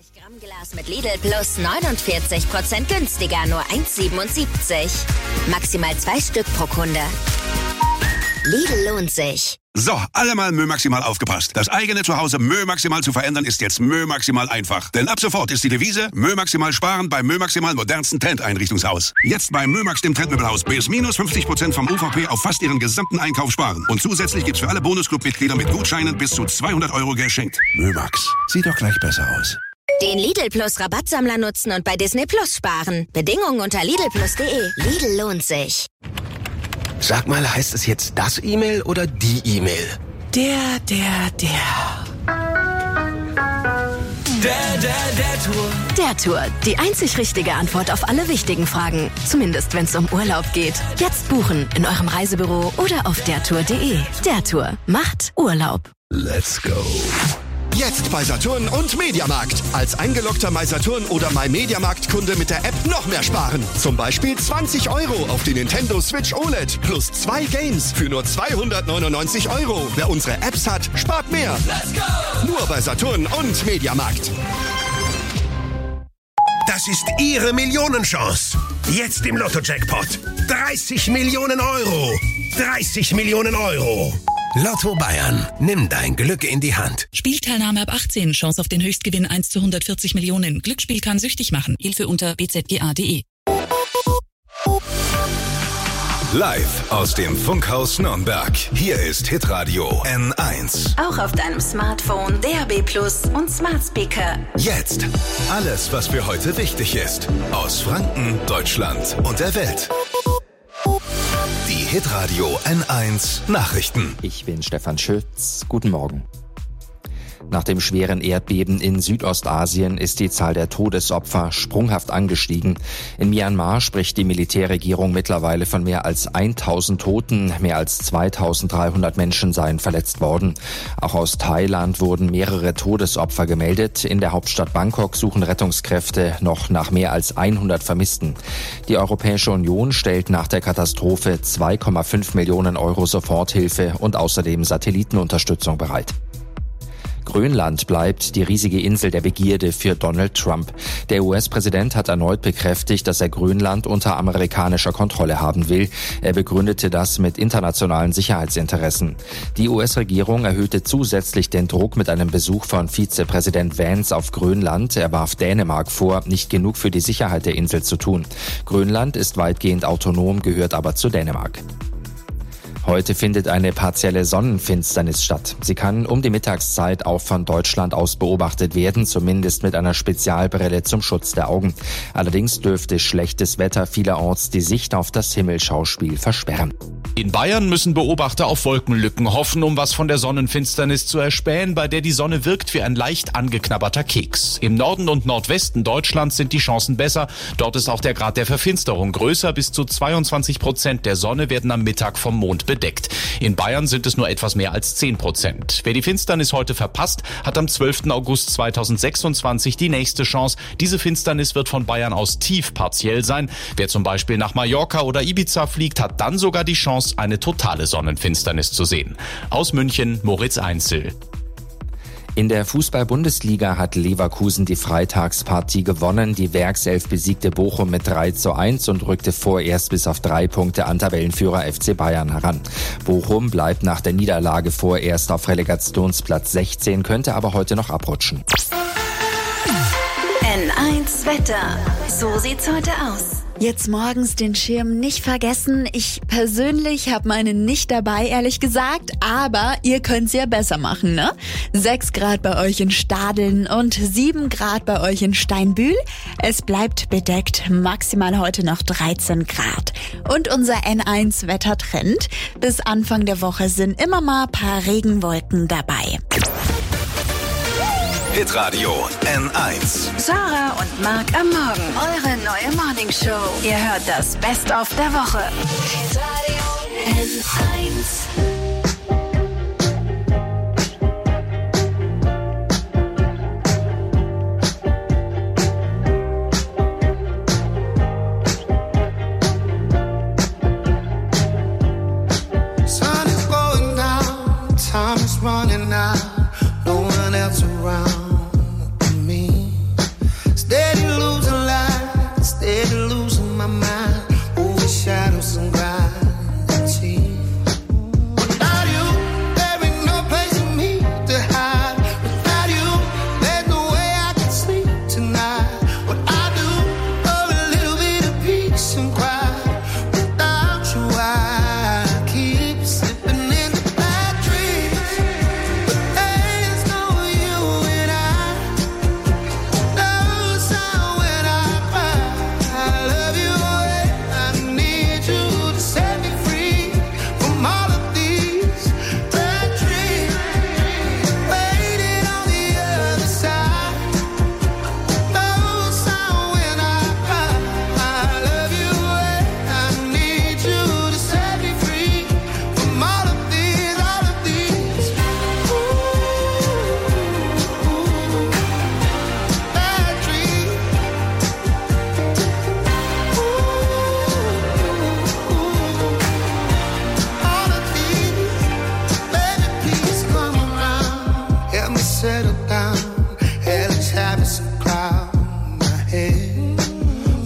Gramm Glas mit Lidl Plus 49% günstiger, nur 1,77. Maximal 2 Stück pro Kunde. Lidl lohnt sich. So, alle mal Mö Maximal aufgepasst. Das eigene Zuhause Mö Maximal zu verändern ist jetzt Mö Maximal einfach. Denn ab sofort ist die Devise Mö Maximal sparen beim Mö Maximal modernsten Trendeinrichtungshaus. Jetzt bei Mö Max, dem Trendmöbelhaus, bis minus 50% vom UVP auf fast Ihren gesamten Einkauf sparen. Und zusätzlich gibt's für alle Bonusclub-Mitglieder mit Gutscheinen bis zu 200 € geschenkt. Mö Max, sieht doch gleich besser aus. Den Lidl Plus Rabattsammler nutzen und bei Disney Plus sparen. Bedingungen unter lidlplus.de. Lidl lohnt sich. Sag mal, heißt es jetzt das E-Mail oder die E-Mail? Der Tour. Der Tour. Die einzig richtige Antwort auf alle wichtigen Fragen. Zumindest, wenn es um Urlaub geht. Jetzt buchen in eurem Reisebüro oder auf dertour.de. Der Tour macht Urlaub. Let's go. Jetzt bei Saturn und Mediamarkt. Als eingeloggter MySaturn oder MyMediamarkt-Kunde mit der App noch mehr sparen. Zum Beispiel 20 € auf die Nintendo Switch OLED plus 2 Games für nur 299 €. Wer unsere Apps hat, spart mehr. Let's go! Nur bei Saturn und Mediamarkt. Das ist Ihre Millionenchance. Jetzt im Lotto-Jackpot. 30 Millionen €. 30 Millionen €. Lotto Bayern. Nimm dein Glück in die Hand. Spielteilnahme ab 18. Chance auf den Höchstgewinn 1 zu 140 Millionen. Glücksspiel kann süchtig machen. Hilfe unter bzga.de. Live aus dem Funkhaus Nürnberg. Hier ist Hitradio N1. Auch auf deinem Smartphone, DAB+ und Smart Speaker. Jetzt. Alles, was für heute wichtig ist. Aus Franken, Deutschland und der Welt. Die Hitradio N1 Nachrichten. Ich bin Stefan Schütz. Guten Morgen. Nach dem schweren Erdbeben in Südostasien ist die Zahl der Todesopfer sprunghaft angestiegen. In Myanmar spricht die Militärregierung mittlerweile von mehr als 1000 Toten. Mehr als 2300 Menschen seien verletzt worden. Auch aus Thailand wurden mehrere Todesopfer gemeldet. In der Hauptstadt Bangkok suchen Rettungskräfte noch nach mehr als 100 Vermissten. Die Europäische Union stellt nach der Katastrophe 2,5 Millionen € Soforthilfe und außerdem Satellitenunterstützung bereit. Grönland bleibt die riesige Insel der Begierde für Donald Trump. Der US-Präsident hat erneut bekräftigt, dass er Grönland unter amerikanischer Kontrolle haben will. Er begründete das mit internationalen Sicherheitsinteressen. Die US-Regierung erhöhte zusätzlich den Druck mit einem Besuch von Vizepräsident Vance auf Grönland. Er warf Dänemark vor, nicht genug für die Sicherheit der Insel zu tun. Grönland ist weitgehend autonom, gehört aber zu Dänemark. Heute findet eine partielle Sonnenfinsternis statt. Sie kann um die Mittagszeit auch von Deutschland aus beobachtet werden, zumindest mit einer Spezialbrille zum Schutz der Augen. Allerdings dürfte schlechtes Wetter vielerorts die Sicht auf das Himmelschauspiel versperren. In Bayern müssen Beobachter auf Wolkenlücken hoffen, um was von der Sonnenfinsternis zu erspähen, bei der die Sonne wirkt wie ein leicht angeknabberter Keks. Im Norden und Nordwesten Deutschlands sind die Chancen besser. Dort ist auch der Grad der Verfinsterung größer. Bis zu 22% der Sonne werden am Mittag vom Mond bedeckt. In Bayern sind es nur etwas mehr als 10%. Wer die Finsternis heute verpasst, hat am 12. August 2026 die nächste Chance. Diese Finsternis wird von Bayern aus tief partiell sein. Wer zum Beispiel nach Mallorca oder Ibiza fliegt, hat dann sogar die Chance, eine totale Sonnenfinsternis zu sehen. Aus München, Moritz Einzel. In der Fußball-Bundesliga hat Leverkusen die Freitagspartie gewonnen. Die Werkself besiegte Bochum mit 3:1 und rückte vorerst bis auf 3 Punkte an Tabellenführer FC Bayern heran. Bochum bleibt nach der Niederlage vorerst auf Relegationsplatz 16, könnte aber heute noch abrutschen. N1 Wetter. So sieht's heute aus. Jetzt morgens den Schirm nicht vergessen. Ich persönlich habe meinen nicht dabei, ehrlich gesagt. Aber ihr könnt's ja besser machen, ne? 6 Grad bei euch in Stadeln und 7 Grad bei euch in Steinbühl. Es bleibt bedeckt, maximal heute noch 13 Grad. Und unser N1-Wettertrend. Bis Anfang der Woche sind immer mal ein paar Regenwolken dabei. Hitradio N1. Sarah und Marc am Morgen. Eure neue Morningshow. Ihr hört das Best-of der Woche. Hitradio N1. Sun is going down, time is running out, no one else around.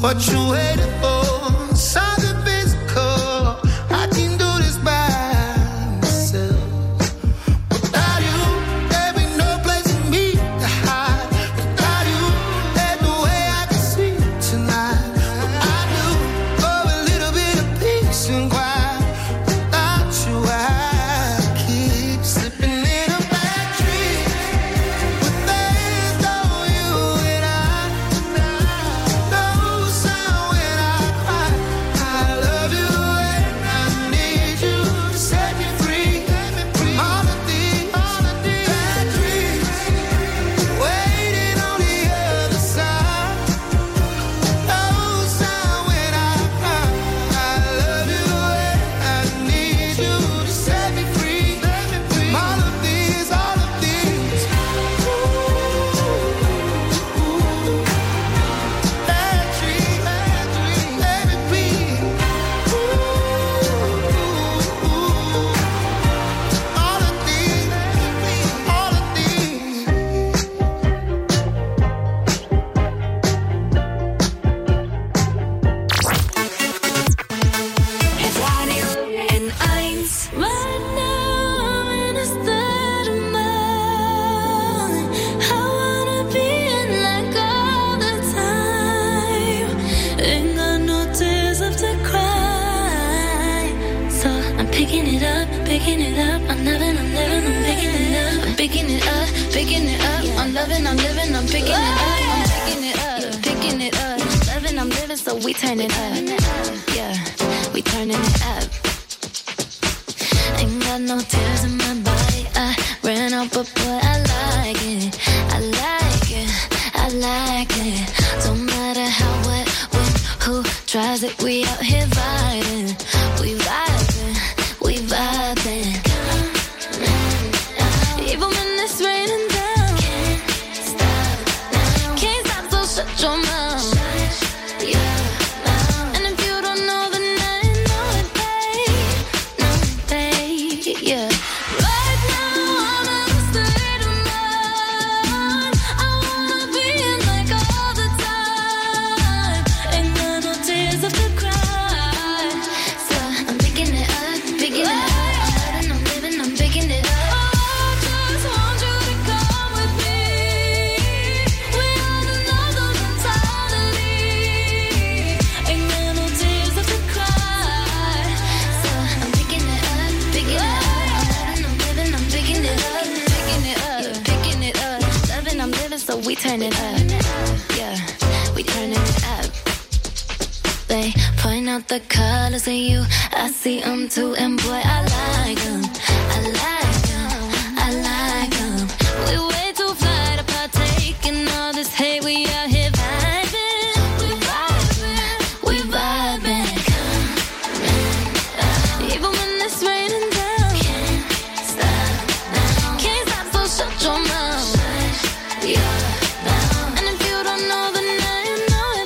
what you waiting for. Something physical, I can do this by myself. Without you, there be no place for me to hide. Without you, there's no way I can sleep tonight. But I do for a little bit of peace and quiet. Without you, I keep slipping in a bad dream. But there's no you and I. No sound when I cry. I love you and I need you to set me free. All of these bad dreams waiting on the other side. No sound when I cry. I love you and I need you to set me free. All of these bad dreams, let it be. All of these. Radio N1. Right now I'm in a state of mind. I wanna be in like all the time. Ain't got no tears left to cry. So I'm picking it up. I'm living, I'm picking it up. I'm picking it up. I'm loving, I'm living, I'm picking it up. I'm picking it up. Loving, I'm living, so we turn it up. Yeah, we turning it up. Ain't got no tears in my body. I ran out, but boy, I like it. Don't matter how, what, when, who tries it. We out here vibing. We vibing. Even when it's raining down, can't stop, so shut your mouth. And if you don't know, then I know it, babe. Yeah. Right now I'm in a state of mind. I wanna be in like all the time. Ain't got no tears left to cry. So I'm picking it up. I'm living, I'm picking it up. I just want you to come with me. We on another mentality. Ain't got no tears left to cry. So I'm picking it up. I'm living, I'm picking it up. Loving, I'm living, so we turn it up. Yeah, we turning it up. They point out the colors in you. I see them too, and boy, I like them. We way too fly to partake in all this hate. We out here vibing. We vibing. Even when it's raining down, can't stop, so shut your mouth. And if you don't know, then I know it,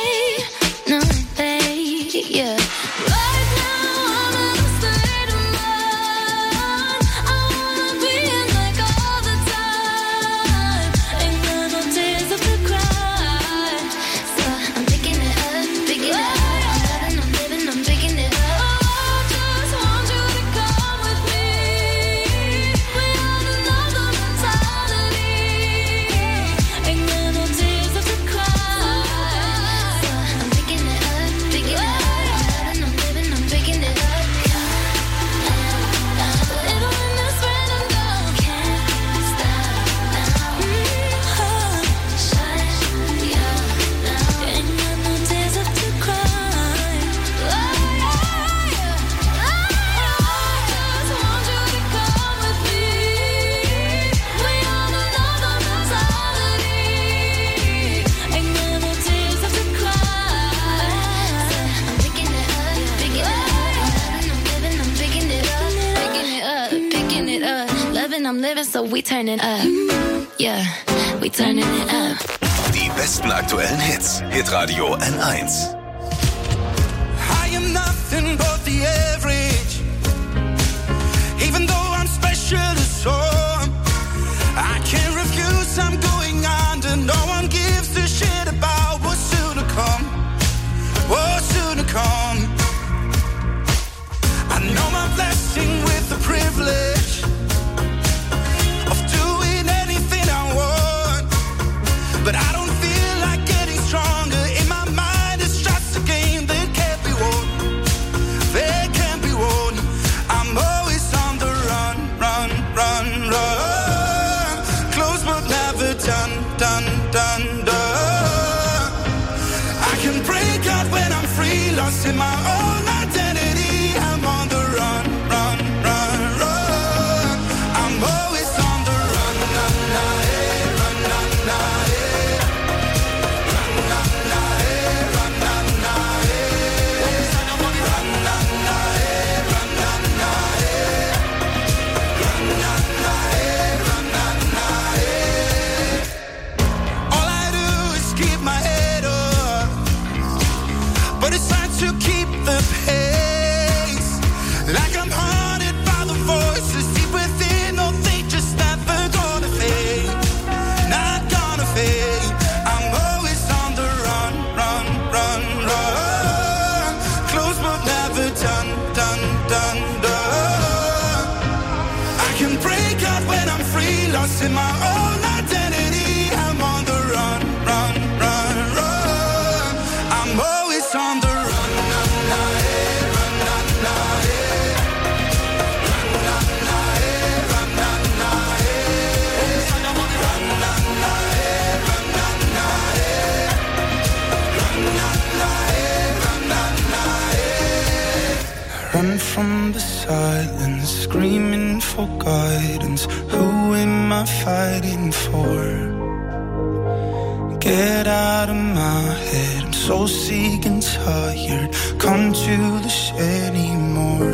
babe. Yeah. Right now I'm in a state of mind. I wanna be in like all the time. Ain't got no tears left to cry. So I'm picking it up. I'm living, I'm picking it up. I just want you to come with me. We on another mentality. Ain't got no tears left to cry. So I'm picking it up. I'm living, I'm picking it up. Even when it's raining down, can't stop now. Ain't got no tears left to cry. I just want you to come with me. We on another mentality. Ain't got no tears left to cry. I'm picking it up. I'm living, I'm picking it up. Loving, I'm living, so we turn it up. Yeah, we turning it up. Die besten aktuellen Hits. Hitradio N1. I am nothing but the average. Even though I'm special to some, I can't refuse, I'm going under. No one gives a shit about what's soon to come. but I don't feel like getting stronger. In my mind, it's just a game that can't be won. That can't be won. I'm always on the run, run, run, run. Close but never done, done, done, done. I can break out when I'm free, lost in my own identity. I'm on the run, run, run, run. I'm always on the run, run, run, run, run, run, run, run, run, run, all I do is keep my head up, but it's hard to keep the pace. Like I'm haunted by the voices deep within. No, they just never gonna fade. Not gonna fade. I'm always on the run, run, run, run. Close but never done, done, done, done. I can break out when I'm free, lost in my own identity. I'm on the run, run, run, run. I'm always on the run, run, run, run, run, run, run, run, run, run, run from the silence, screaming for guidance. Who am I fighting for? Get out of my head, I'm so sick and tired. Come to the shed anymore.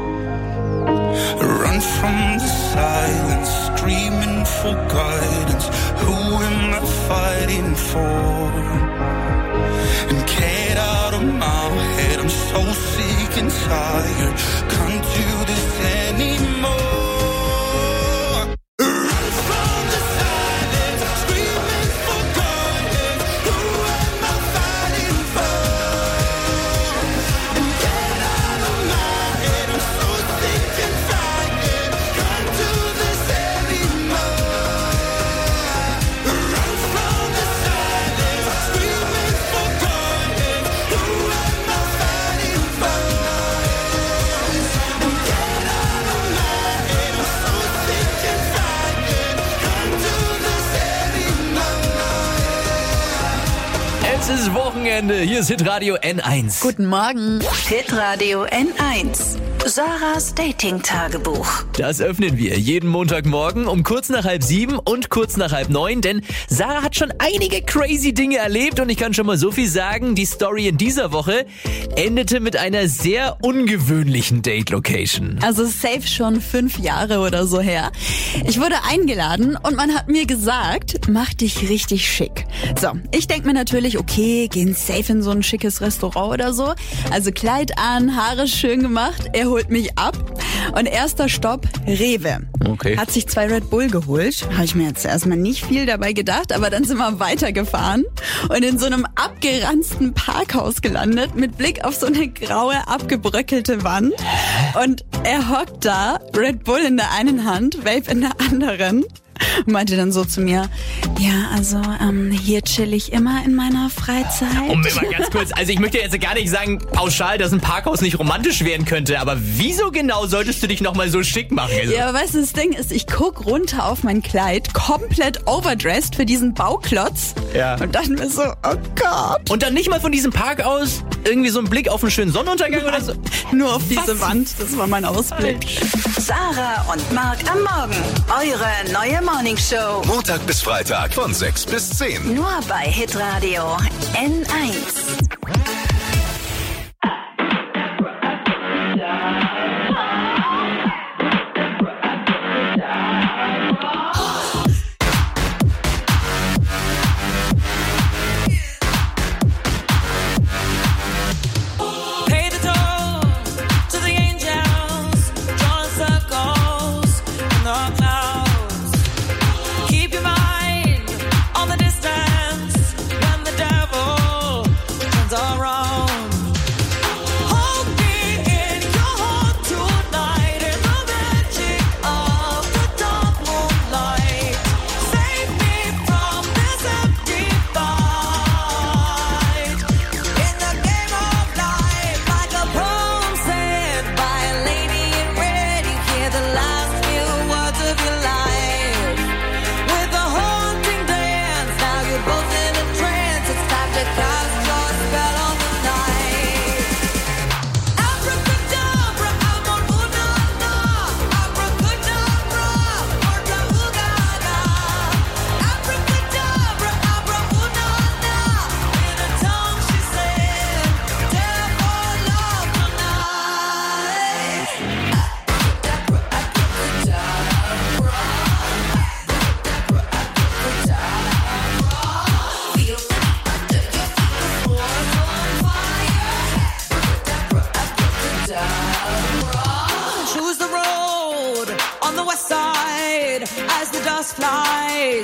Run from the silence, screaming for guidance. Who am I fighting for? And get out of my head, I'm so sick and tired. Can't do this anymore. Run from the silence, screaming for guidance. Who am I fighting for? And get out of my head, I'm so sick and tired. Can't do this anymore. Run from the silence, screaming for guidance. Who am I fighting for? And get out of my head, I'm so sick and tired. Can't do this anymore. Es ist Wochenende. Hier ist Hitradio N1. Guten Morgen. Hitradio N1. Sarahs Dating-Tagebuch. Das öffnen wir jeden Montagmorgen um kurz nach 6:30 und kurz nach 8:30, denn Sarah hat schon einige crazy Dinge erlebt und ich kann schon mal so viel sagen, die Story in dieser Woche endete mit einer sehr ungewöhnlichen Date-Location. Also safe schon 5 Jahre oder so her. Ich wurde eingeladen und man hat mir gesagt, mach dich richtig schick. So, ich denk mir natürlich, okay, gehen safe in so ein schickes Restaurant oder so. Also Kleid an, Haare schön gemacht, er holt mich ab und erster Stopp, Rewe. Okay. Hat sich 2 Red Bull geholt. Habe ich mir jetzt erstmal nicht viel dabei gedacht, aber dann sind wir weitergefahren und in so einem abgeranzten Parkhaus gelandet mit Blick auf so eine graue, abgebröckelte Wand. Und er hockt da, Red Bull in der einen Hand, Vape in der anderen. Und meinte dann so zu mir, ja, also hier chill ich immer in meiner Freizeit. Moment mal ganz kurz, also ich möchte jetzt gar nicht sagen pauschal, dass ein Parkhaus nicht romantisch werden könnte, aber wieso genau solltest du dich nochmal so schick machen? Also? Ja, aber weißt du, das Ding ist, ich guck runter auf mein Kleid, komplett overdressed für diesen Bauklotz. Ja. Und dachte mir so, oh Gott. Und dann nicht mal von diesem Park aus irgendwie so ein Blick auf einen schönen Sonnenuntergang oder so? Nur auf diese Wand, das war mein Ausblick. Sarah und Marc am Morgen. Eure neue Morningshow. Montag bis Freitag von 6 bis 10. Nur bei Hitradio N1. All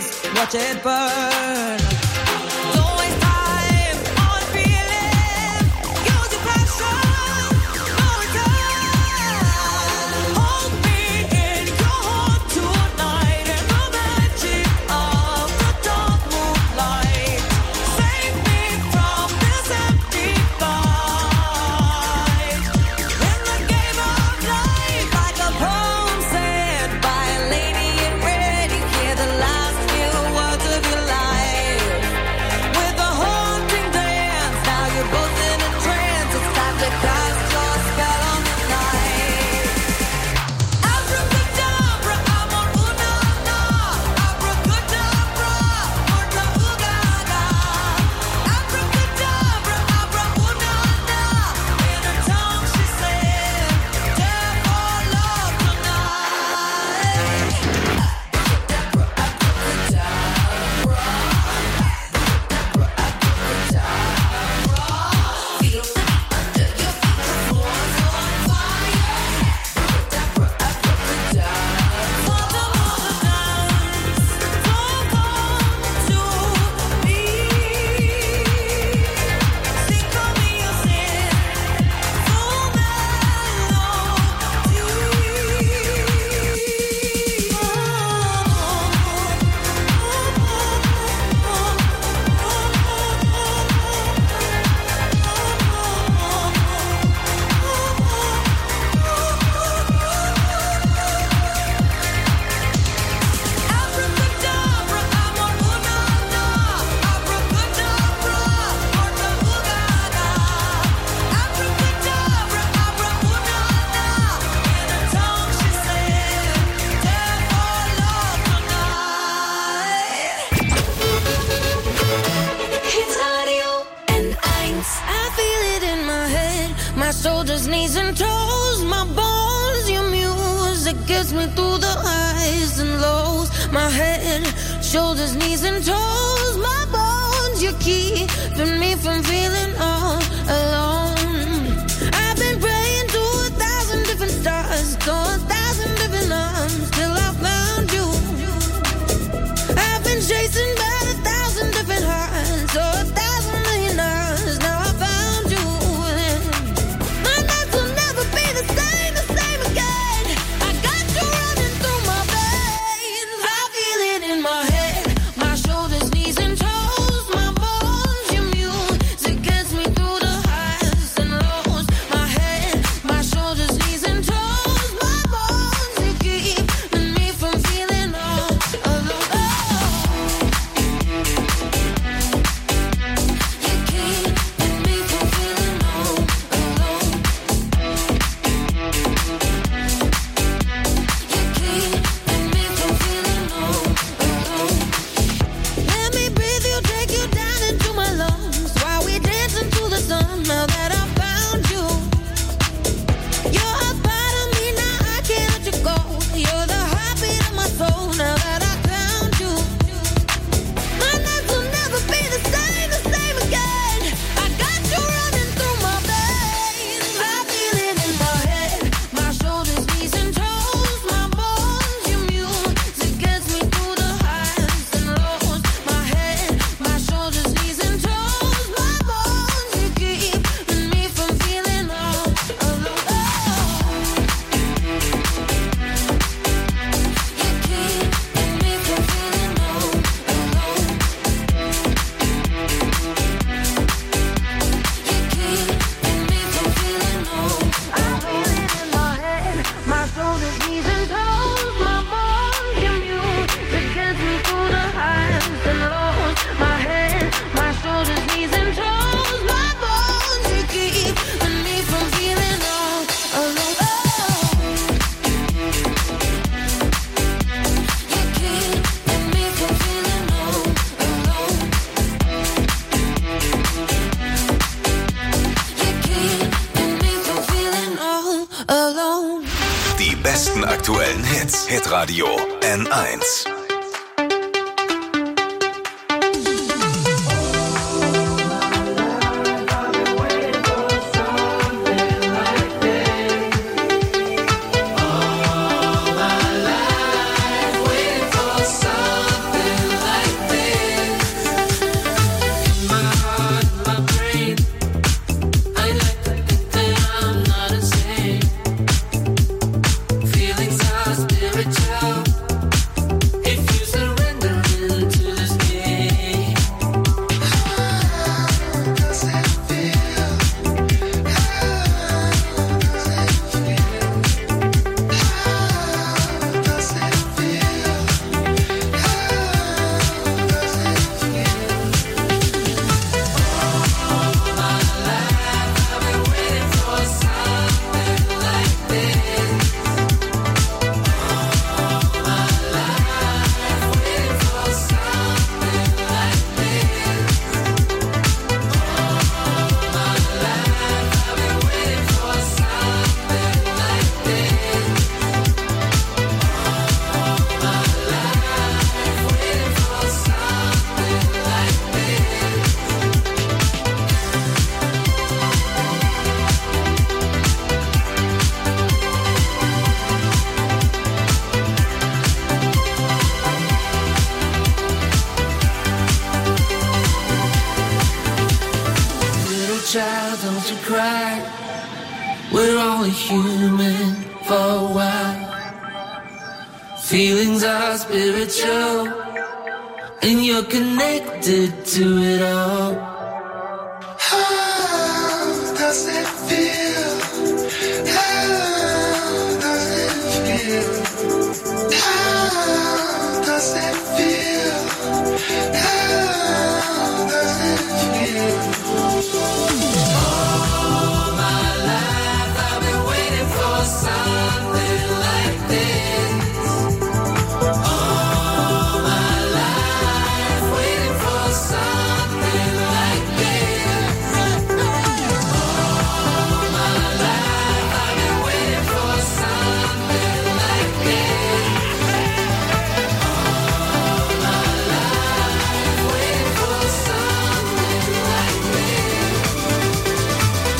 just watch it burn. Don't waste time on feeling. Use your passion for return. Hold me in your heart tonight in the magic of the dark moonlight. Save me from this empty fight. In the game of life, like a poem said by a lady in red, you hear the last few words of your life. With a haunting dance, now you're both in a trance. It's time to cast your spell on the night. Abracadabra, amor una na. Abracadabra, morta ugaga. Abracadabra, abra una na. In her tongue she said, "Dare for love tonight." Hitradio N1. I feel it in my head, my shoulders, knees and toes, my bones. Your music gets me through the highs and lows. My head, shoulders, knees and toes, my bones. You're keeping me from feeling all alone. I've been praying to 1,000 different stars, to 1,000 different arms, till I found you. I've been chasing by 1,000 different hearts, so 1,000 million hours. Now I found you. My nights will never be the same again. I got you running through my veins. I feel it in my head, my shoulders, knees and toes, my bones. Your music gets me through the highs and lows. My head, my shoulders, knees and toes, my bones. You keeping me from feeling all alone. Let me breathe you, take you down into my lungs while we dance into the sun. Now that I found you, you're a part of me. Now I can't let you go. You're the heartbeat of my soul. Now that I found you, my nights will never be the same again. I got you running through my veins. I feel it in my head, my shoulders, knees and toes, my bones. Your music gets me through the highs and lows. My head, my shoulders, knees and toes, my bones. You keeping me from feeling all alone. You keeping me from feeling all alone. You keeping me from feeling all. I feel it in my head, my shoulders, knees and toes, my bones. Your music gets me through the highs and lows. My head, my shoulders, knees and toes, my bones. You keeping me from feeling all alone. You keeping me from feeling all alone. You keeping me from feeling all alone. Die besten aktuellen Hits. Hitradio N1. All my life, waiting for something child, don't you cry. We're only human for a while. Feelings are spiritual, and you're connected to it all. How does it feel? How does it feel? How does it feel? How does it feel? All my life I've been waiting for something like this. All my life waiting for something like this. All my life I've been waiting for something like this. All my life waiting for something like this.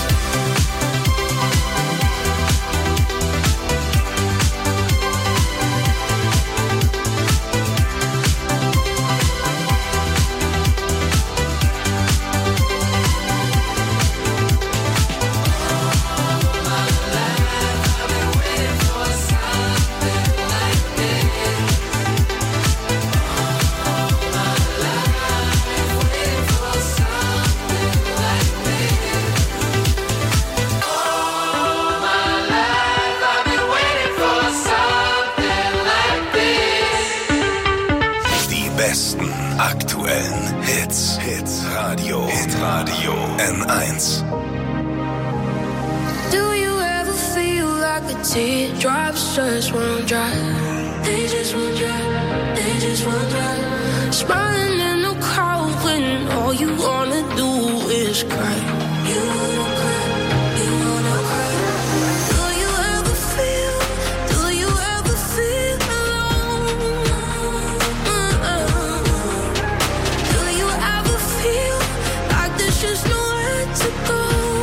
Die besten aktuellen Hits. Hitradio N1. Do you ever feel like a teardrop just won't dry? They just won't dry, they just won't dry. Smiling in the crowd when all you wanna do is cry. You wanna cry, you wanna cry. Do you ever feel alone? Do you ever feel like there's just nowhere to go?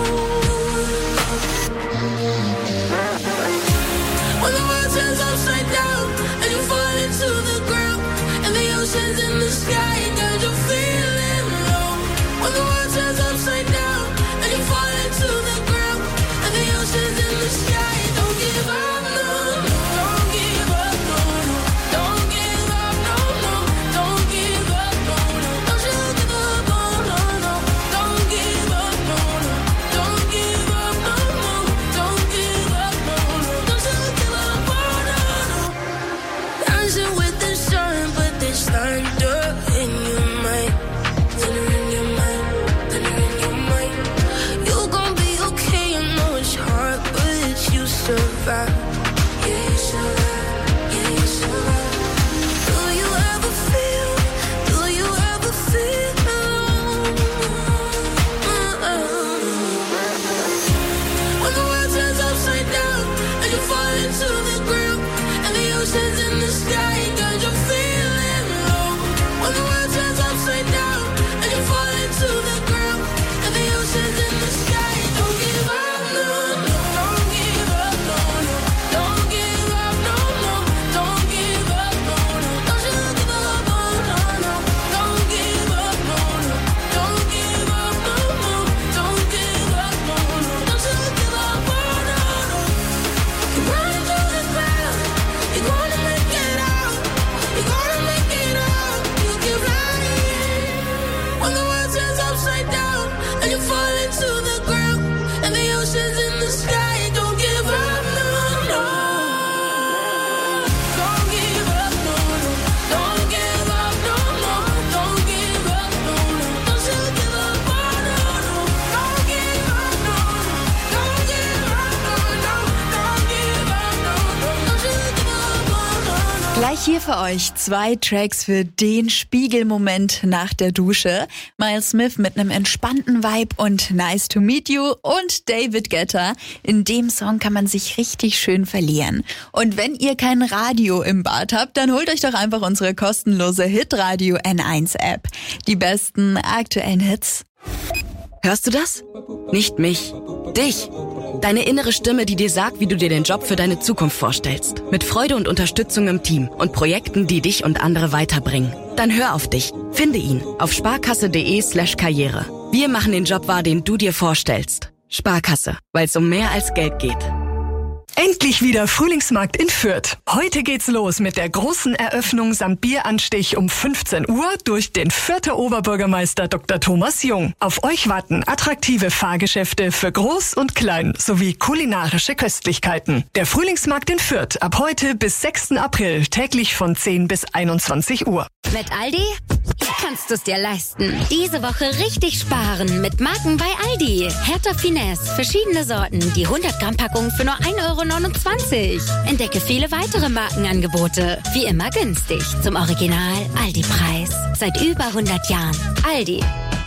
When the world turns upside down and you fall into the ground and the ocean's in the sky and you're feeling low. When the world turns upside down and you fall into the ground and the ocean's in the sky, don't give up, no, no, don't give up, no, no, don't give up, no, no, don't give up, no, no, don't you give up, no, no, no, don't give up, no, no, don't give up, no, no, don't give up, no, no, don't you give up, no, no, no. Dancing with the sun, but there's thunder in your mind, thunder in your mind, thunder in your mind. You gon' be okay, I know it's hard, but you survive. Yeah, you survive. Yeah, you survive. Do you ever feel alone? When the world turns upside down and you fall into the ground and the ocean's in the sky, cause you're feeling low. When the world turns upside down and you fall into the ground and the ocean's in the sky, don't give up, no, no, don't give up, no, no, don't give up, no, no, don't give up, no, no, don't you give up, no, no, no, don't give up, no, no, don't give up, no, no, don't give up, no, no, don't you give up, no, no, no. You're running through the crowd, you're gonna make it out, you're gonna make it out, you keep flying. When the world turns upside down and you fall into the ground and the ocean's in the sky, don't give up, no, no. Don't give up, no, no, don't give up, no, no, don't give up, no, no, don't you give up, no, no, no, don't give up, no, no, don't give up, no, no, don't give up, no, no, don't you give up, no, no, no. Gleich hier für euch 2 Tracks für den Spiegelmoment nach der Dusche. Miles Smith mit einem entspannten Vibe und Nice to Meet You und David Guetta. In dem Song kann man sich richtig schön verlieren. Und wenn ihr kein Radio im Bad habt, dann holt euch doch einfach unsere kostenlose Hitradio N1 App. Die besten aktuellen Hits. Hörst du das? Nicht mich, dich. Deine innere Stimme, die dir sagt, wie du dir den Job für deine Zukunft vorstellst. Mit Freude und Unterstützung im Team und Projekten, die dich und andere weiterbringen. Dann hör auf dich. Finde ihn auf sparkasse.de/Karriere. Wir machen den Job wahr, den du dir vorstellst. Sparkasse, weil es um mehr als Geld geht. Endlich wieder Frühlingsmarkt in Fürth. Heute geht's los mit der großen Eröffnung samt Bieranstich um 15 Uhr durch den Fürther Oberbürgermeister Dr. Thomas Jung. Auf euch warten attraktive Fahrgeschäfte für Groß und Klein sowie kulinarische Köstlichkeiten. Der Frühlingsmarkt in Fürth ab heute bis 6. April täglich von 10 bis 21 Uhr. Mit Aldi kannst du es dir leisten. Diese Woche richtig sparen mit Marken bei Aldi. Hertha Finesse, verschiedene Sorten, die 100 Gramm Packung für nur 1,29 €. Entdecke viele weitere Markenangebote. Wie immer günstig, zum Original Aldi-Preis. Seit über 100 Jahren. Aldi.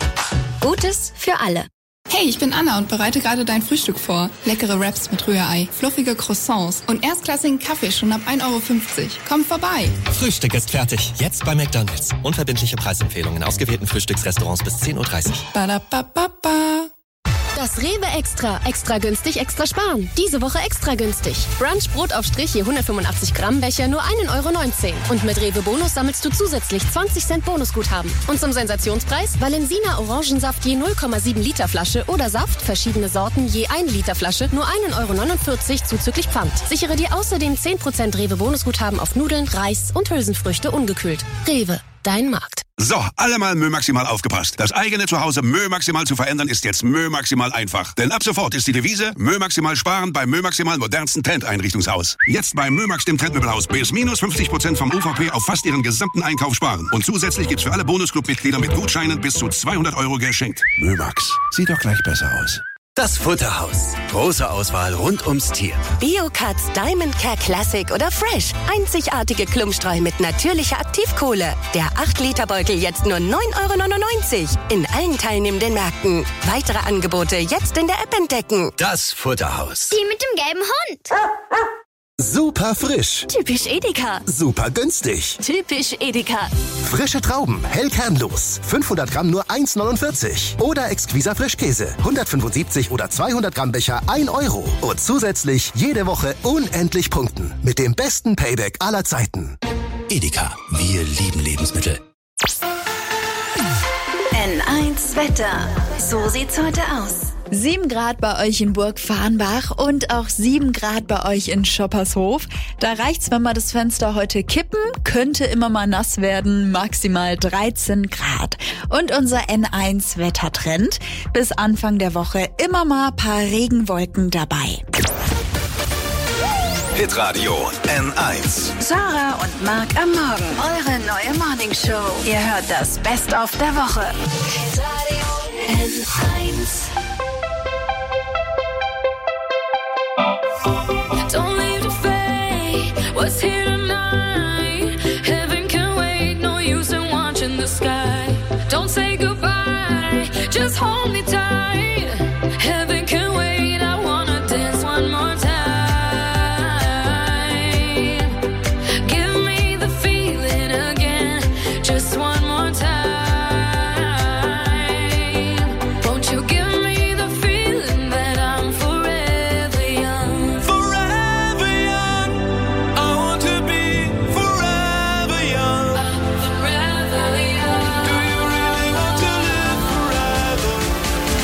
Gutes für alle. Hey, ich bin Anna und bereite gerade dein Frühstück vor. Leckere Wraps mit Rührei, fluffige Croissants und erstklassigen Kaffee schon ab 1,50 €. Komm vorbei. Frühstück ist fertig. Jetzt bei McDonald's. Unverbindliche Preisempfehlungen in ausgewählten Frühstücksrestaurants bis 10:30 Uhr. Badabababa. Das Rewe Extra. Extra günstig, extra sparen. Diese Woche extra günstig. Brunch Brot auf Strich je 185 Gramm Becher nur 1,19 €. Und mit Rewe Bonus sammelst du zusätzlich 20 Cent Bonusguthaben. Und zum Sensationspreis Valensina Orangensaft je 0,7 Liter Flasche oder Saft, verschiedene Sorten je 1 Liter Flasche, nur 1,49 € zuzüglich Pfand. Sichere dir außerdem 10% Rewe Bonusguthaben auf Nudeln, Reis und Hülsenfrüchte ungekühlt. Rewe. Dein Markt. So, alle mal Mö Maximal aufgepasst. Das eigene Zuhause Mö Maximal zu verändern ist jetzt Mö Maximal einfach. Denn ab sofort ist die Devise Mö Maximal sparen bei Mö Maximal modernsten Trend-Einrichtungshaus. Jetzt bei Mö Max dem Trendmöbelhaus bis minus 50% vom UVP auf fast ihren gesamten Einkauf sparen. Und zusätzlich gibt's für alle Bonusclub-Mitglieder mit Gutscheinen bis zu 200 € geschenkt. Mö Max, sieht doch gleich besser aus. Das Futterhaus. Große Auswahl rund ums Tier. Bio-Cuts, Diamond Care Classic oder Fresh. Einzigartige Klumpstreu mit natürlicher Aktivkohle. Der 8-Liter-Beutel jetzt nur 9,99 € in allen teilnehmenden Märkten. Weitere Angebote jetzt in der App entdecken. Das Futterhaus. Die mit dem gelben Hund. Super frisch. Typisch Edeka. Super günstig. Typisch Edeka. Frische Trauben, hell kernlos. 500 Gramm nur 1,49 € Oder exquiser Frischkäse. 175 oder 200 Gramm Becher 1 €. Und zusätzlich jede Woche unendlich punkten. Mit dem besten Payback aller Zeiten. Edeka. Wir lieben Lebensmittel. N1 Wetter. So sieht's heute aus. 7 Grad bei euch in Burg-Farnbach und auch 7 Grad bei euch in Schoppershof. Da reicht's, wenn wir das Fenster heute kippen, könnte immer mal nass werden, maximal 13 Grad. Und unser N1-Wettertrend, bis Anfang der Woche immer mal ein paar Regenwolken dabei. Hitradio N1. Sarah und Marc am Morgen. Eure neue Morningshow. Ihr hört das Best-of der Woche. N1. Don't leave the fate. What's here tonight? Heaven can wait. No use in watching the sky. Don't say goodbye. Just hold me tight. Heaven can wait. I wanna dance one more time. Give me the feeling again. Just one more time. Won't you give me the feeling that I'm forever young? Forever young. I want to be forever young. Forever young. Do you really want to live forever?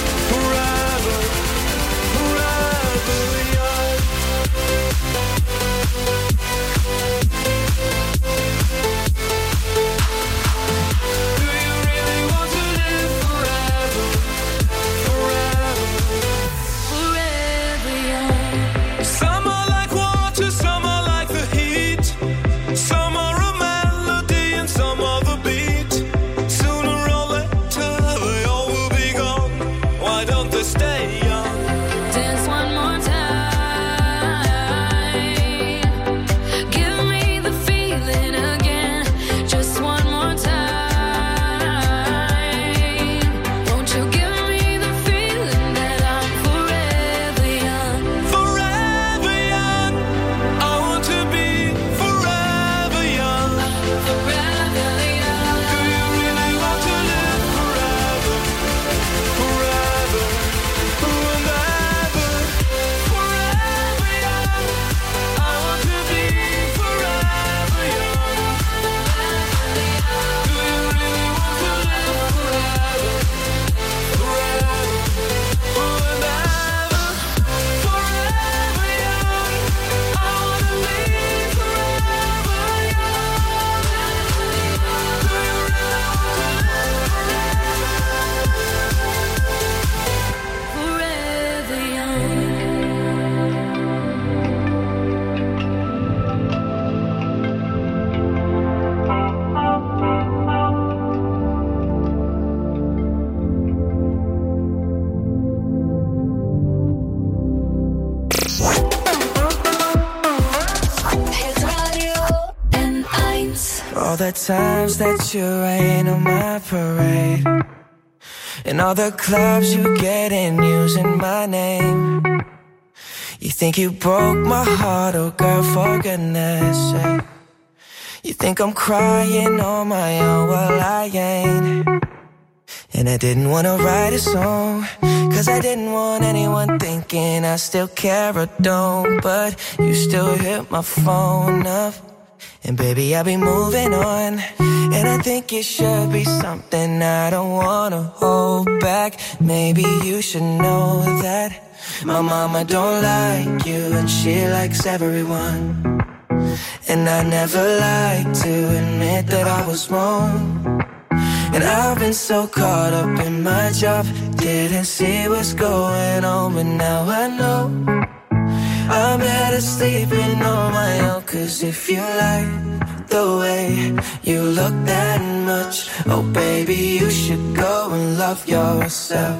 all the times that you rain on my parade, and all the clubs you get in using my name. You think you broke my heart, oh girl, for goodness sake. You think I'm crying on my own, well I ain't. And I didn't wanna write a song, cause I didn't want anyone thinking I still care or don't. But you still hit my phone up, and baby I'll be moving on. And I think it should be something I don't wanna hold back. Maybe you should know that my mama don't like you, and she likes everyone. And I never like to admit that I was wrong. And I've been so caught up in my job, didn't see what's going on, but now I know I'm better sleeping on my own. Cause if you like the way you look that much, oh baby, you should go and love yourself.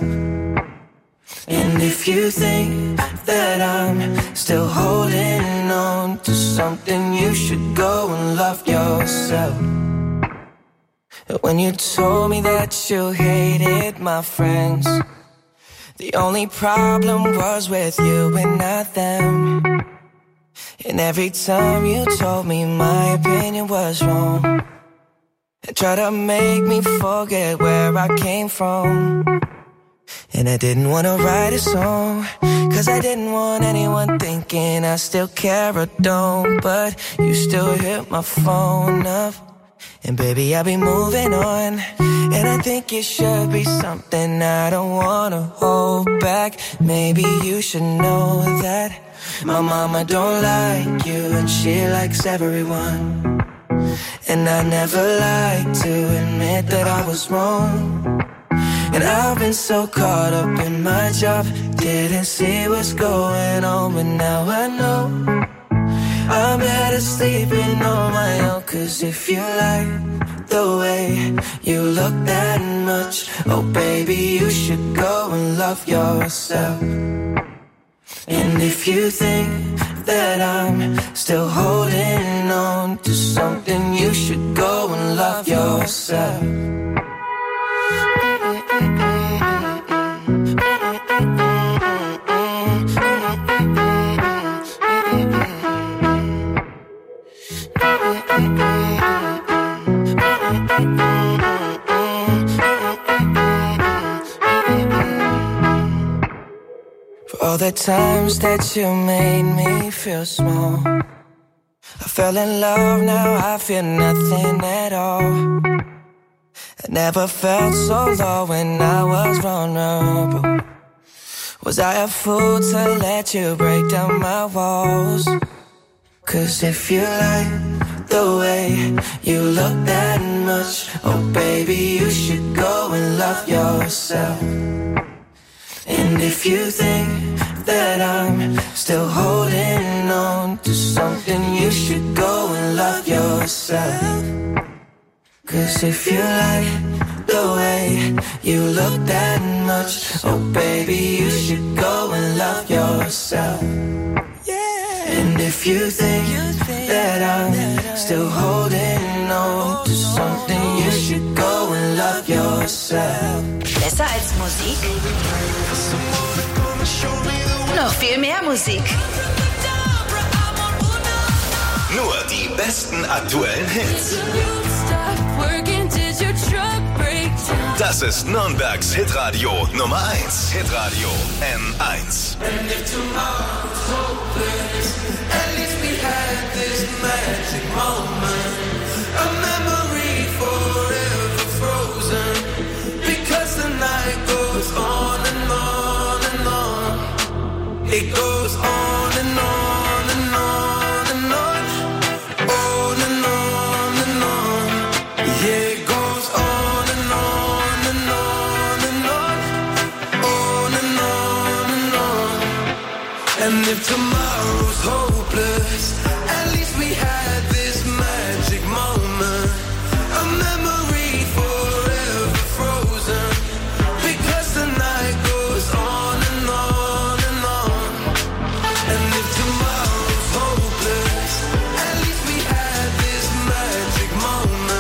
And if you think that I'm still holding on to something, you should go and love yourself. When you told me that you hated my friends, the only problem was with you and not them. And every time you told me my opinion was wrong, and tried to make me forget where I came from. And I didn't wanna write a song, cause I didn't want anyone thinking I still care or don't. But you still hit my phone up, and baby I'll be moving on. And I think it should be something I don't wanna hold back. Maybe you should know that my mama don't like you, and she likes everyone. And I never like to admit that I was wrong. And I've been so caught up in my job, didn't see what's going on, but now I know I'm better sleeping on my own. Cause if you like the way you look that much, oh baby, you should go and love yourself. And if you think that I'm still holding on to something, you should go and love yourself. For all the times that you made me feel small, I fell in love, now I feel nothing at all. I never felt so low when I was vulnerable. Was I a fool to let you break down my walls? Cause if you like the way you look that much, oh baby, you should go and love yourself. And if you think that I'm still holding on to something, you should go and love yourself. Cause if you like the way you look that much, oh baby, you should go and love yourself. And if you think that I'm still holding on to something, you should go and love yourself. Besser als Musik? Noch viel mehr Musik. Nur die besten aktuellen Hits. Das ist Nürnbergs Hitradio Nummer 1. Hitradio N1. And if tomorrow's hopeless, at least we had this magic moment, a memory forever frozen, because the night goes on and on and on. It goes on and on and on and on, on and on and on. Yeah, it goes on and on and on and on, on and on and on. And if tomorrow's hopeless, at least we had this magic moment, a memory forever frozen, because the night goes on and on and on. And if tomorrow's hopeless, at least we had this magic moment.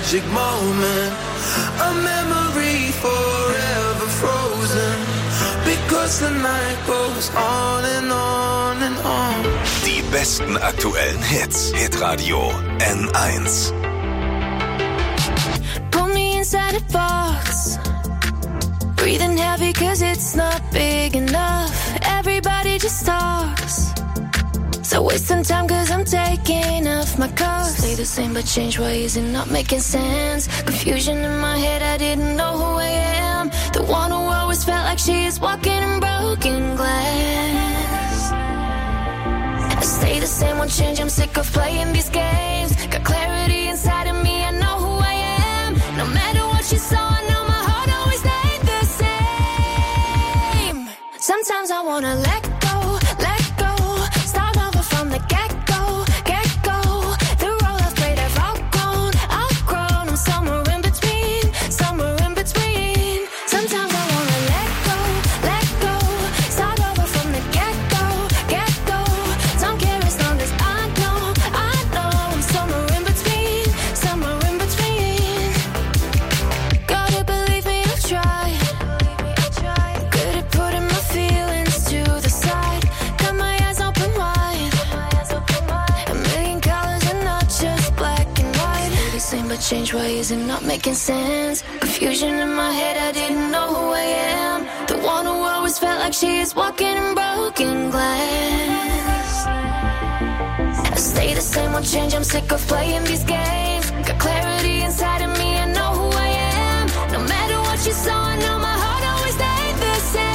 magic moment, a memory forever frozen, because the night goes on and on and on. Die besten aktuellen Hits. Hitradio N1. Put me inside a box, breathing heavy cause it's not big enough. Everybody just talks, so wasting time cause I'm taking off my cuffs. Stay the same but change ways and not making sense. Confusion in my head, I didn't know who I am. The one who always felt like she is walking in broken glass. I stay the same, won't change, I'm sick of playing these games. Got clarity inside of me, I know who I am. No matter what you saw, I know my heart always stayed the same. Sometimes I wanna let go, start over from the get-go, get-go. The role I've played, I've outgrown, I'm somewhere in between, Sometimes I wanna let go, start over from the get-go, get-go. Don't care as long as I know, I'm somewhere in between, Gotta believe me, I've tried. Good at putting my feelings to the side. Got my eyes open wide. A million colors and not just black and white. Stay the same but change ways and not making sense. Confusion in my head, I didn't know who I am. The one who always felt like she is walking in broken glass. I stay the same, won't change, I'm sick of playing these games. Got clarity inside of me, I know who I am. No matter what you saw, I know my heart always stayed the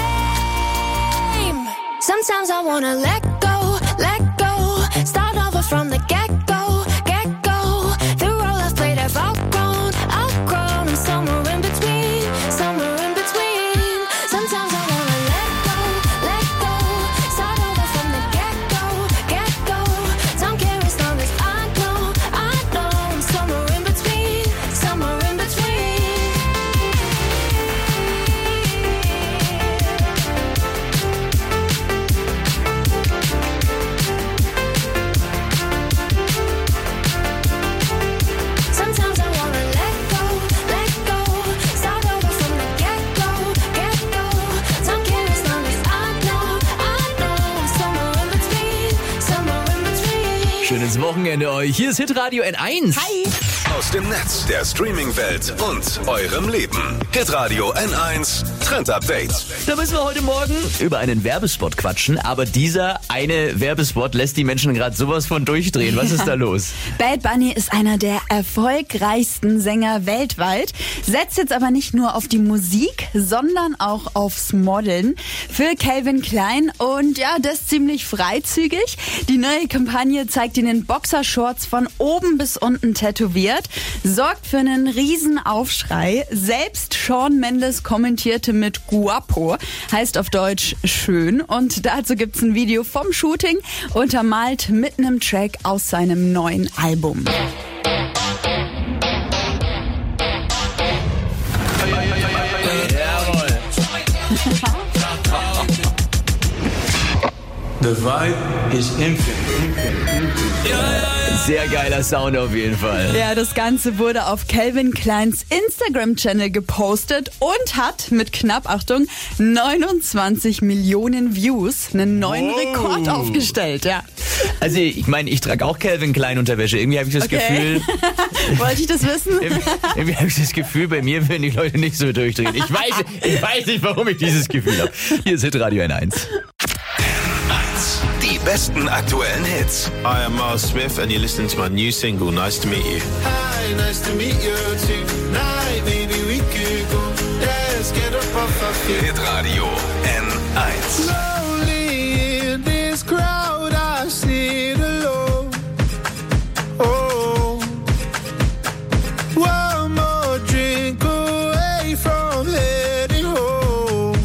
same. Sometimes I wanna let go, start over from the get-go, get-go. The role I've played, I've outgrown, I'm somewhere in between, Sometimes I wanna let go, start over from the get-go, get-go. Don't care as long as I know, I'm somewhere in between, Sometimes I wanna let go, start over from the get-go, get-go. Don't care as long as I know, I'm somewhere in between, Schönes Wochenende euch. Hier ist Hitradio N1. Hi. Aus dem Netz, der Streaming-Welt und eurem Leben. Hitradio N1 Trend Update. Da müssen wir heute Morgen über einen Werbespot quatschen, aber dieser eine Werbespot lässt die Menschen gerade sowas von durchdrehen. Was ist da los? Bad Bunny ist einer der erfolgreichsten Sänger weltweit, setzt jetzt aber nicht nur auf die Musik, sondern auch aufs Modeln für Calvin Klein und ja, das ziemlich freizügig. Die neue Kampagne zeigt ihn in Boxershorts von oben bis unten tätowiert, sorgt für einen riesen Aufschrei. Selbst Shawn Mendes kommentierte mit Guapo, heißt auf Deutsch schön, und dazu gibt's ein Video vom Shooting, untermalt mit einem Track aus seinem neuen Album. The vibe is infinite. Sehr geiler Sound auf jeden Fall. Ja, das Ganze wurde auf Calvin Kleins Instagram-Channel gepostet und hat mit knapp, Achtung, 29 Millionen Views einen neuen Rekord aufgestellt. Ja. Also ich meine, ich trage auch Calvin Klein Unterwäsche. Irgendwie habe ich das Gefühl... Wollte ich das wissen? Irgendwie habe ich das Gefühl, bei mir würden die Leute nicht so durchdrehen. Ich weiß nicht, warum ich dieses Gefühl habe. Hier ist Hitradio N1. Die besten aktuellen Hits. I am Miles Smith and you're listening to my new single, Nice to Meet You. Hi, nice to meet you tonight. Maybe we could go. Let's get up off our feet. Hitradio N1. Slowly in this crowd I sit alone. Oh, one more drink away from heading home.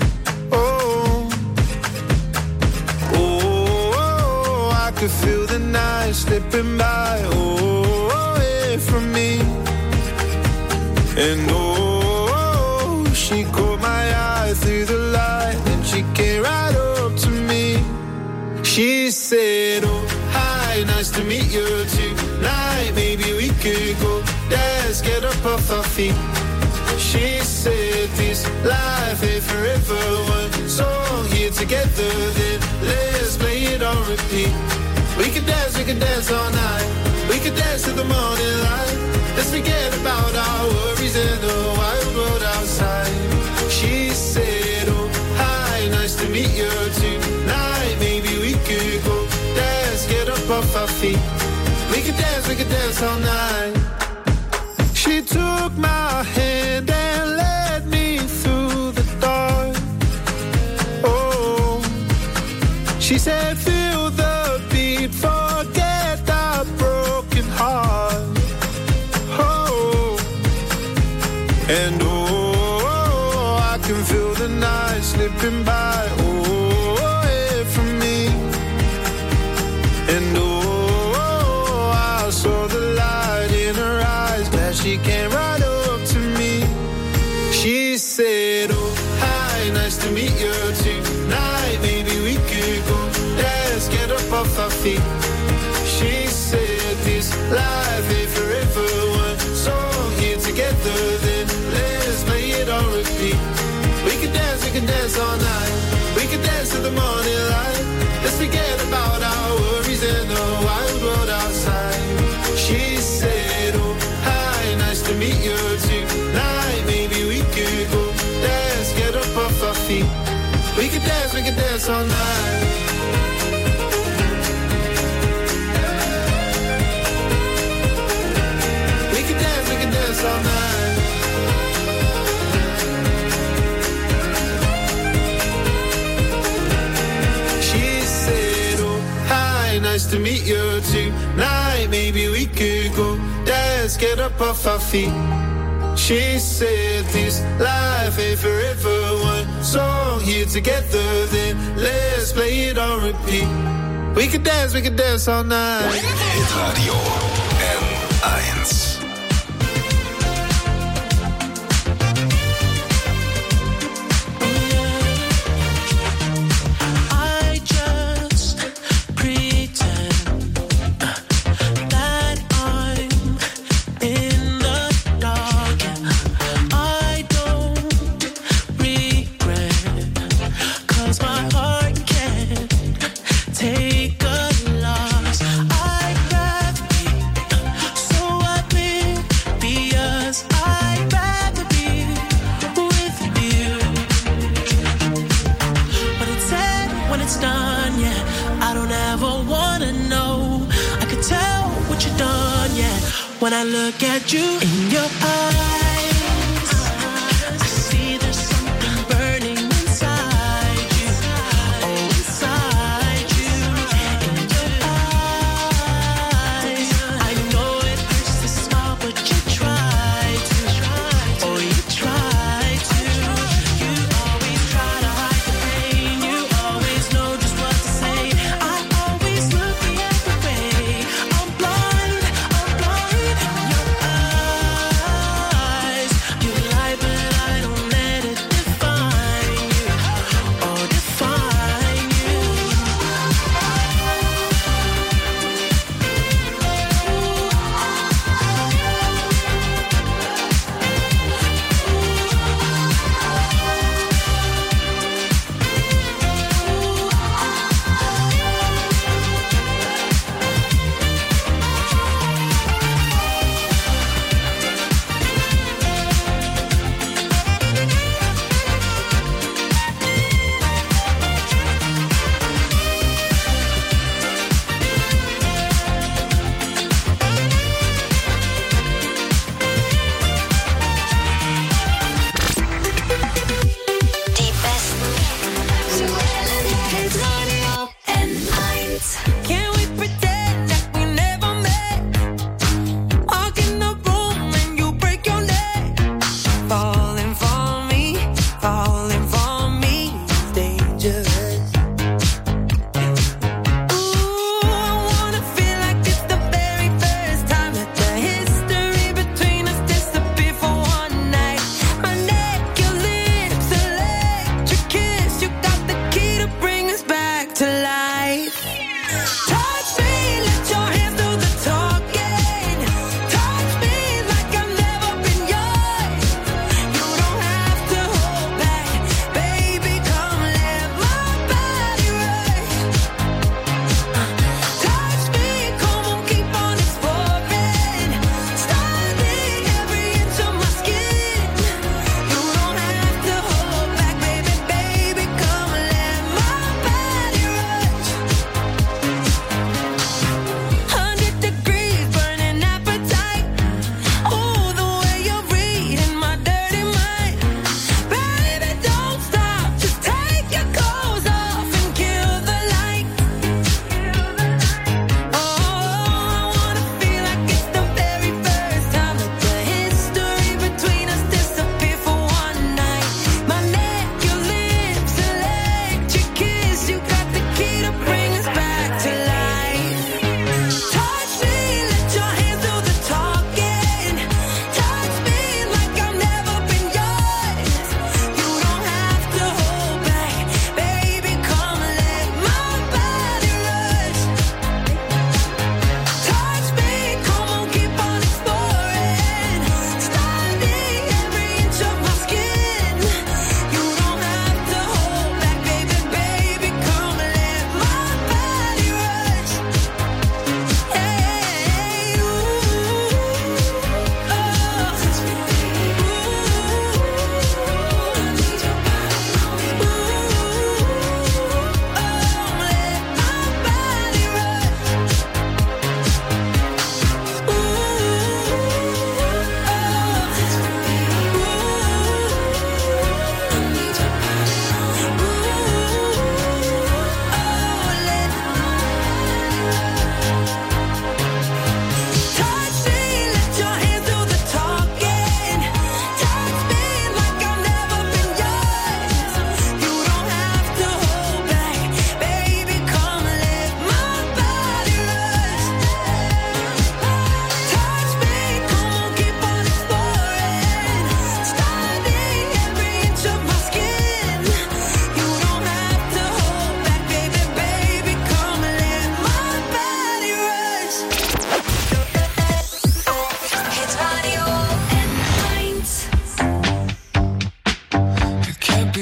Oh, I could feel the night slipping by. Oh, away from me. And oh, she caught my eye through the light, and she came right up to me. She said, oh, hi, nice to meet you tonight. Maybe we could go. Let's get up off our feet. She said this life ain't forever. One song here together, then let's play it on repeat. We could dance all night. We could dance to the morning light. Let's forget about our worries and the wild world outside. She said, oh, hi, nice to meet you tonight. Maybe we could go dance, get up off our feet. We could dance all night. She took my hand and led me through the dark. Oh, she said, feel the beat, forget that broken heart. Oh, and oh, I can feel the night slipping by. Oh, away from me. And oh, I saw the light in her eyes. Glad she came right up to me. She said, oh, hi, nice to meet you tonight. Maybe we could go dance, get up off our feet. She said this life ain't forever. One song here together, then let's play it on repeat. We can dance all night. We can dance to the morning light. Let's forget about our worries and the wild world outside. She said, oh, hi, nice to meet you tonight. Maybe we could go dance, get up off our feet. We can dance all night. We can dance all night. She said, oh, hi, nice to meet you tonight. Maybe we could go dance, get up off our feet. She said this life ain't forever. One song here together, then let's play it on repeat. We could dance all night. Hitradio N1. When I look at you in your eyes, I see there's something burning inside you. Oh, inside you. In your eyes, I know it hurts to smile, but you try to. Oh, you try to. You always try to hide the pain. You always know just what to say. I always look the other way. I'm blind.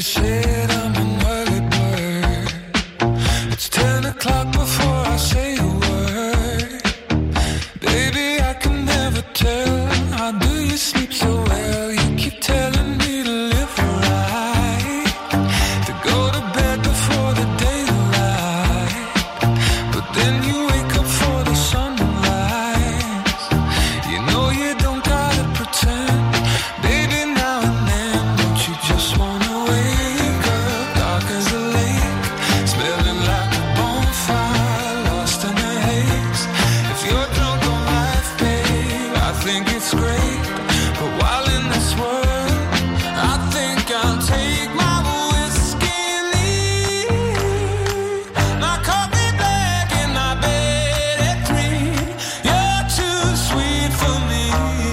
said I'm an early bird. It's 10 o'clock before I say a word. Baby, I can never tell. How do you sleep so well? You keep telling me to live right, to go to bed before the daylight. But then you wake up for the sunrise. You know you don't gotta pretend. Baby, now and then, don't you just wanna wake up dark as a lake, smelling like a bonfire, lost in a haze. If you're drunk on life, babe, I think it's great. But while in this world, I think I'll take my whiskey and leave. My coffee black and my bed at 3. You're too sweet for me.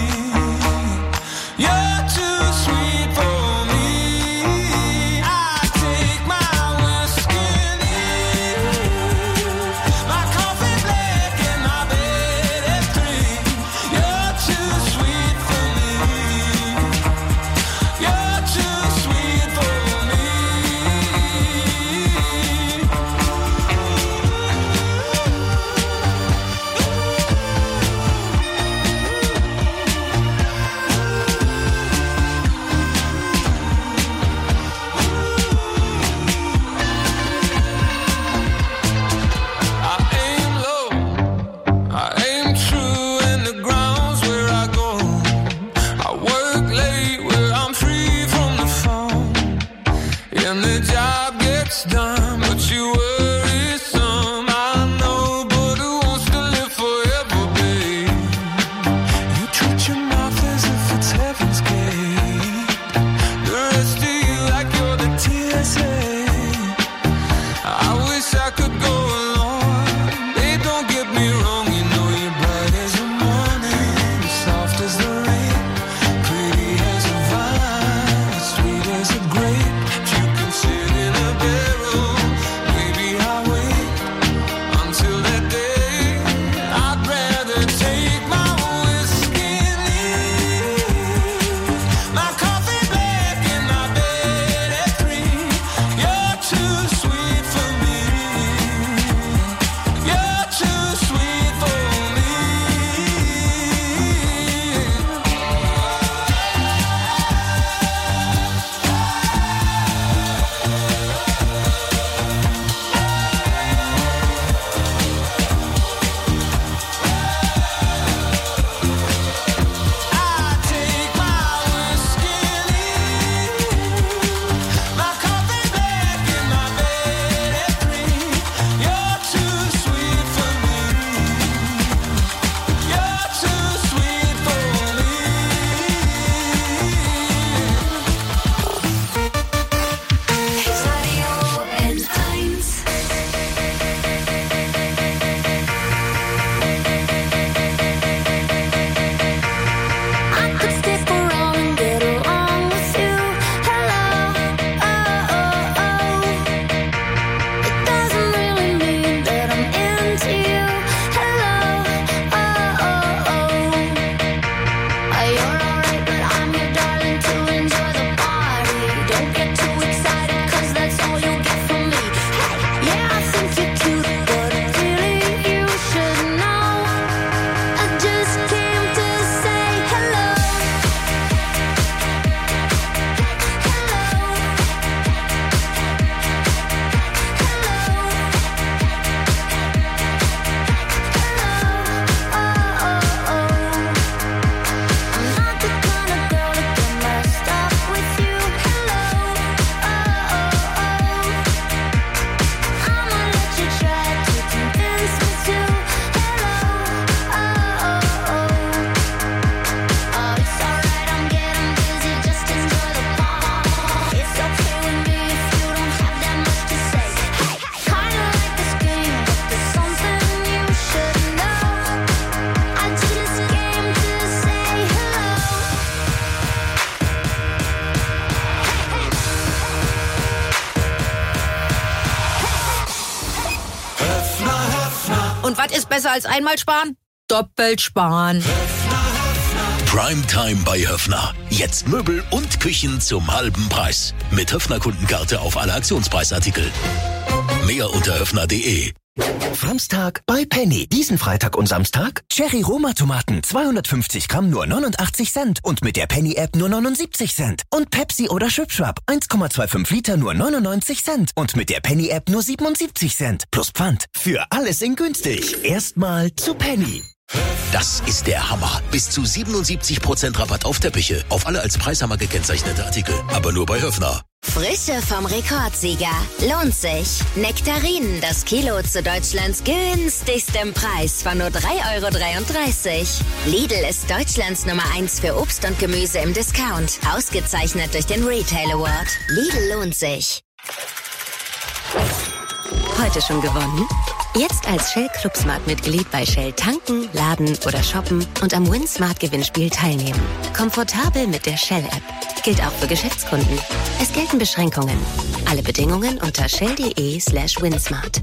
You're too sweet for me. I take my whiskey and leave. My coffee black and my bed at 3. You're too sweet for me. You're too sweet for me. I aim low, I aim true, and the ground's where I go. I work late where I'm free from the phone, and the job gets done, but you worry some. I know, but who wants to live forever, babe? You treat your mouth as if it's heaven's gate. The rest of you like you're the TSA. I wish I could go along. Babe, don't get me wrong, you know you're bright as the morning, soft as the rain, pretty as a vine, sweet as a grape. If you can sit in a barrel, maybe I'll wait until that day. I'd rather take my whiskey and leave. My coffee black and my bed at 3. You're too sweet for me. You're too sweet for me. I take my whiskey and leave. My coffee black and my bed at 3. You're too sweet for me. You're too sweet for me. I could stick around and get along with you. Hello, oh, oh, oh. It doesn't really mean that I'm into you. Hello, oh, oh, oh. You're alright, but I'm your darling to enjoy the party. Don't get too excited, 'cause that's all you'll get from me. Hey, yeah, I think you're cute, but really you should know. I just came to say hello. Und was ist besser als einmal sparen? Doppelt sparen. Primetime bei Höffner. Jetzt Möbel und Küchen zum halben Preis. Mit Höffner-Kundenkarte auf alle Aktionspreisartikel. Mehr unter höffner.de. Samstag bei Penny. Diesen Freitag und Samstag Cherry-Roma-Tomaten 250 Gramm nur 89 Cent und mit der Penny-App nur 79 Cent. Und Pepsi oder Schwipschwap 1,25 Liter nur 99 Cent und mit der Penny-App nur 77 Cent. Plus Pfand. Für alles in günstig. Erstmal zu Penny. Das ist der Hammer. Bis zu 77% Rabatt auf Teppiche. Auf alle als Preishammer gekennzeichnete Artikel. Aber nur bei Höffner. Frische vom Rekordsieger. Lohnt sich. Nektarinen, das Kilo zu Deutschlands günstigstem Preis von nur 3,33 €. Lidl ist Deutschlands Nummer 1 für Obst und Gemüse im Discount. Ausgezeichnet durch den Retail Award. Lidl lohnt sich. Heute schon gewonnen? Jetzt als Shell Clubsmart-Mitglied bei Shell tanken, laden oder shoppen und am WinSmart-Gewinnspiel teilnehmen. Komfortabel mit der Shell-App. Gilt auch für Geschäftskunden. Es gelten Beschränkungen. Alle Bedingungen unter shell.de/winsmart.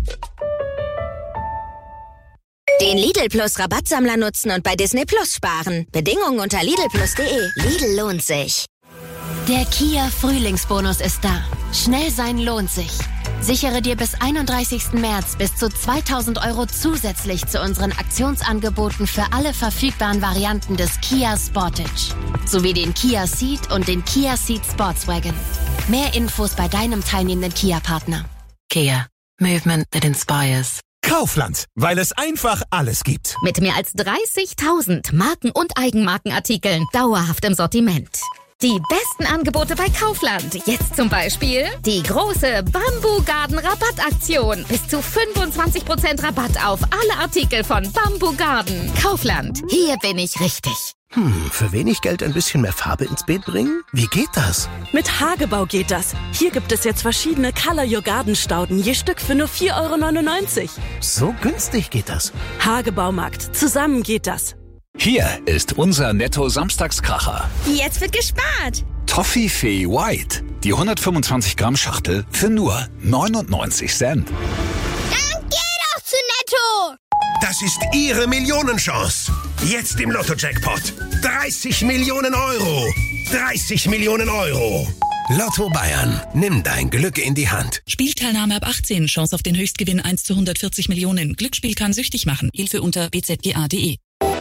Den Lidl Plus Rabattsammler nutzen und bei Disney Plus sparen. Bedingungen unter lidlplus.de. Lidl lohnt sich. Der Kia Frühlingsbonus ist da. Schnell sein lohnt sich. Sichere dir bis 31. März bis zu 2.000 € zusätzlich zu unseren Aktionsangeboten für alle verfügbaren Varianten des Kia Sportage. Sowie den Kia Ceed und den Kia Ceed Sportswagon. Mehr Infos bei deinem teilnehmenden Kia-Partner. Kia. Movement that inspires. Kaufland, weil es einfach alles gibt. Mit mehr als 30.000 Marken- und Eigenmarkenartikeln dauerhaft im Sortiment. Die besten Angebote bei Kaufland. Jetzt zum Beispiel die große Bamboo Garden Rabattaktion. Bis zu 25% Rabatt auf alle Artikel von Bamboo Garden. Kaufland. Hier bin ich richtig. Für wenig Geld ein bisschen mehr Farbe ins Beet bringen? Wie geht das? Mit Hagebau geht das. Hier gibt es jetzt verschiedene Color Your Garden Stauden, je Stück für nur 4,99 €. So günstig geht das. Hagebaumarkt. Zusammen geht das. Hier ist unser Netto-Samstagskracher. Jetzt wird gespart. Toffifee White. Die 125 Gramm Schachtel für nur 99 Cent. Dann geh doch zu Netto. Das ist Ihre Millionenchance. Jetzt im Lotto-Jackpot. 30 Millionen Euro. 30 Millionen Euro. Lotto Bayern. Nimm dein Glück in die Hand. Spielteilnahme ab 18. Chance auf den Höchstgewinn 1 zu 140 Millionen. Glücksspiel kann süchtig machen. Hilfe unter bzga.de.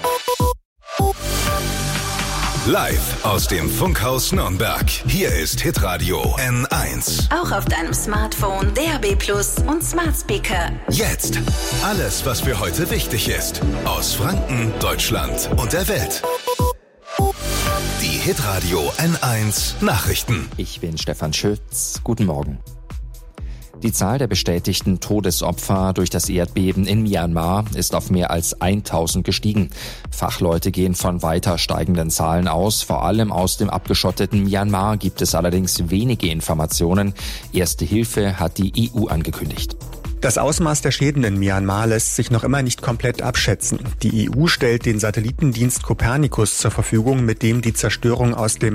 Live aus dem Funkhaus Nürnberg. Hier ist Hitradio N1. Auch auf deinem Smartphone, DAB+ und Smart Speaker. Jetzt alles, was für heute wichtig ist. Aus Franken, Deutschland und der Welt. Die Hitradio N1 Nachrichten. Ich bin Stefan Schütz. Guten Morgen. Die Zahl der bestätigten Todesopfer durch das Erdbeben in Myanmar ist auf mehr als 1000 gestiegen. Fachleute gehen von weiter steigenden Zahlen aus. Vor allem aus dem abgeschotteten Myanmar gibt es allerdings wenige Informationen. Erste Hilfe hat die EU angekündigt. Das Ausmaß der Schäden in Myanmar lässt sich noch immer nicht komplett abschätzen. Die EU stellt den Satellitendienst Copernicus zur Verfügung, mit dem die Zerstörung aus dem